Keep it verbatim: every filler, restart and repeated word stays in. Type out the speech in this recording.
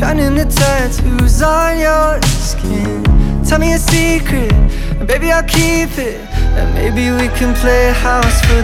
shining the tattoos on your skin. Tell me a secret, and baby I'll keep it. And maybe we can play house for